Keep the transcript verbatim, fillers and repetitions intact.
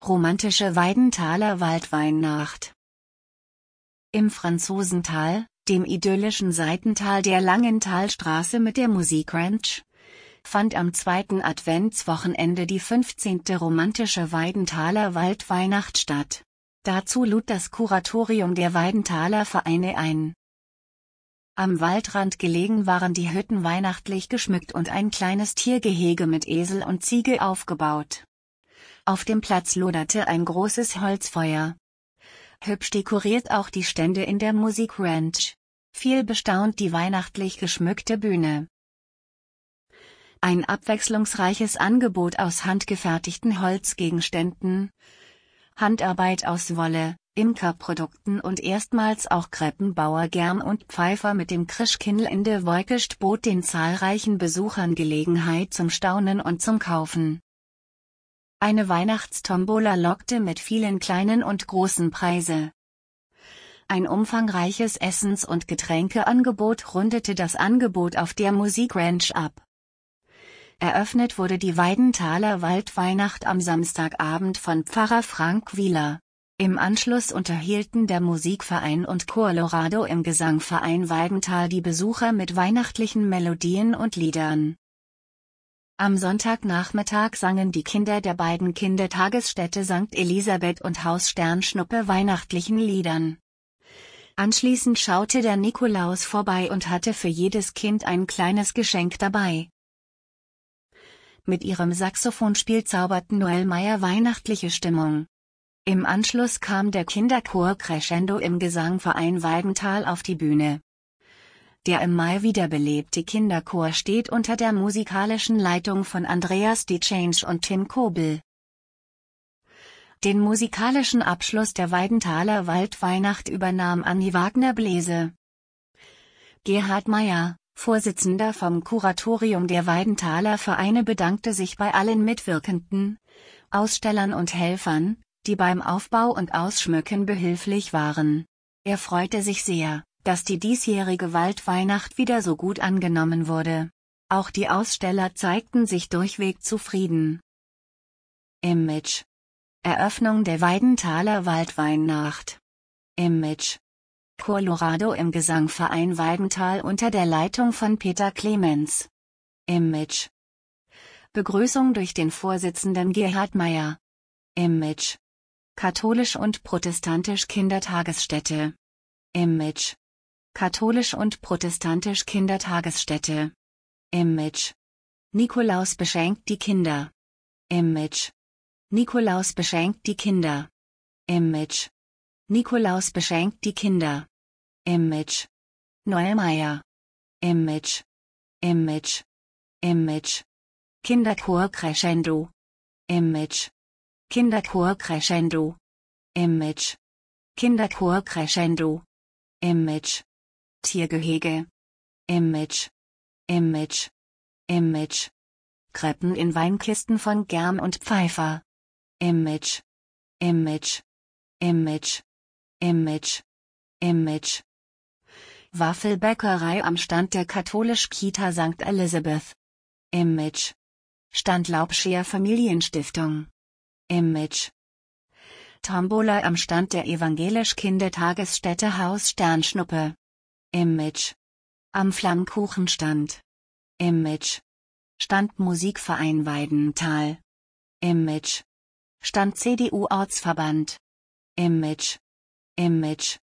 Romantische Weidenthaler Waldweihnacht. Im Franzosental, dem idyllischen Seitental der langen Talstraße mit der Musikranch, fand am zweiten Adventswochenende die fünfzehnte romantische Weidenthaler Waldweihnacht statt. Dazu lud das Kuratorium der Weidenthaler Vereine ein. Am Waldrand gelegen waren die Hütten weihnachtlich geschmückt und ein kleines Tiergehege mit Esel und Ziege aufgebaut. Auf dem Platz loderte ein großes Holzfeuer. Hübsch dekoriert auch die Stände in der Musikranch. Viel bestaunt die weihnachtlich geschmückte Bühne. Ein abwechslungsreiches Angebot aus handgefertigten Holzgegenständen, Handarbeit aus Wolle, Imkerprodukten und erstmals auch Kreppenbauer Germ und Pfeifer mit dem Krischkindl in der Wolkest bot den zahlreichen Besuchern Gelegenheit zum Staunen und zum Kaufen. Eine Weihnachtstombola lockte mit vielen kleinen und großen Preise. Ein umfangreiches Essens- und Getränkeangebot rundete das Angebot auf der Musikranch ab. Eröffnet wurde die Weidenthaler Waldweihnacht am Samstagabend von Pfarrer Frank Wieler. Im Anschluss unterhielten der Musikverein und Colorado im Gesangverein Weidenthal die Besucher mit weihnachtlichen Melodien und Liedern. Am Sonntagnachmittag sangen die Kinder der beiden Kindertagesstätte Sankt Elisabeth und Haus Sternschnuppe weihnachtlichen Liedern. Anschließend schaute der Nikolaus vorbei und hatte für jedes Kind ein kleines Geschenk dabei. Mit ihrem Saxophonspiel zauberten Noel Meyer weihnachtliche Stimmung. Im Anschluss kam der Kinderchor Crescendo im Gesangverein Weidenthal auf die Bühne. Der im Mai wiederbelebte Kinderchor steht unter der musikalischen Leitung von Andreas DeChange und Tim Kobel. Den musikalischen Abschluss der Weidenthaler Waldweihnacht übernahm Anni Wagner-Blese. Gerhard Meyer, Vorsitzender vom Kuratorium der Weidenthaler Vereine, bedankte sich bei allen Mitwirkenden, Ausstellern und Helfern, die beim Aufbau und Ausschmücken behilflich waren. Er freute sich sehr, dass die diesjährige Waldweihnacht wieder so gut angenommen wurde. Auch die Aussteller zeigten sich durchweg zufrieden. Image. Eröffnung der Weidenthaler Waldweihnacht. Image. Colorado im Gesangverein Weidenthal unter der Leitung von Peter Clemens. Image. Begrüßung durch den Vorsitzenden Gerhard Meyer. Image. Katholisch und protestantisch Kindertagesstätte. Image. Katholisch und protestantisch Kindertagesstätte. Image. Nikolaus beschenkt die Kinder. Image. Nikolaus beschenkt die Kinder. Image. Nikolaus beschenkt die Kinder. Image. Noel Meyer. Image. Image. Image. Kinderchor Crescendo. Image. Kinderchor Crescendo. Image. Kinderchor Crescendo. Image. Tiergehege. Image. Image. Image. Kreppen in Weinkisten von Germ und Pfeifer. Image. Image. Image. Image. Image. Waffelbäckerei am Stand der Katholisch-Kita Sankt Elisabeth. Image. Stand Laubscher Familienstiftung. Image. Tombola am Stand der Evangelisch-Kindertagesstätte Haus Sternschnuppe. Image. Am Flammkuchenstand. Image. Stand Musikverein Weidenthal. Image. Stand C D U-Ortsverband. Image. Image.